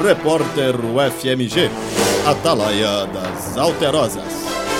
Repórter UFMG, Atalaia das Alterosas.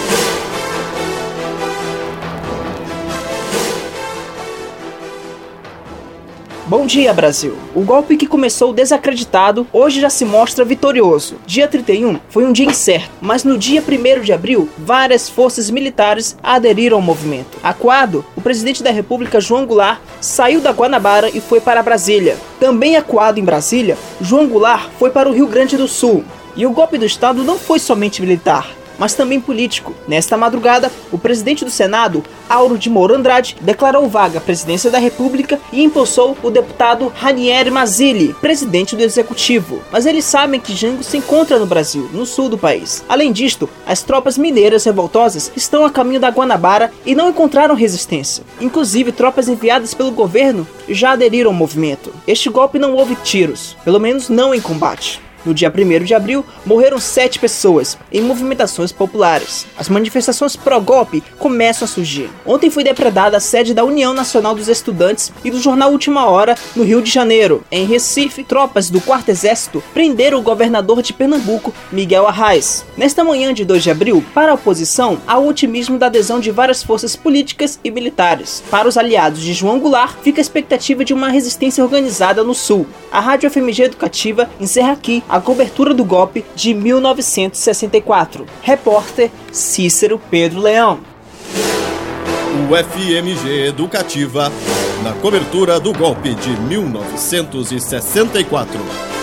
Bom dia, Brasil! O golpe que começou desacreditado, hoje já se mostra vitorioso. Dia 31 foi um dia incerto, mas no dia 1º de abril, várias forças militares aderiram ao movimento. Acuado, o presidente da República, João Goulart, saiu da Guanabara e foi para Brasília. Também acuado em Brasília, João Goulart foi para o Rio Grande do Sul. E o golpe do Estado não foi somente militar, mas também político. Nesta madrugada, o presidente do Senado, Auro de Moura Andrade, declarou vaga à presidência da República e empossou o deputado Ranieri Mazzilli, presidente do Executivo. Mas eles sabem que Jango se encontra no Brasil, no sul do país. Além disto, as tropas mineiras revoltosas estão a caminho da Guanabara e não encontraram resistência. Inclusive, tropas enviadas pelo governo já aderiram ao movimento. Este golpe não houve tiros, pelo menos não em combate. No dia 1º de abril, morreram 7 pessoas em movimentações populares. As manifestações pró-golpe começam a surgir. Ontem foi depredada a sede da União Nacional dos Estudantes e do jornal Última Hora, no Rio de Janeiro. Em Recife, tropas do 4º Exército prenderam o governador de Pernambuco, Miguel Arraes. Nesta manhã de 2 de abril, para a oposição, há o otimismo da adesão de várias forças políticas e militares. Para os aliados de João Goulart, fica a expectativa de uma resistência organizada no Sul. A Rádio FMG Educativa encerra aqui a cobertura do golpe de 1964. Repórter Cícero Pedro Leão. UFMG Educativa, na cobertura do golpe de 1964.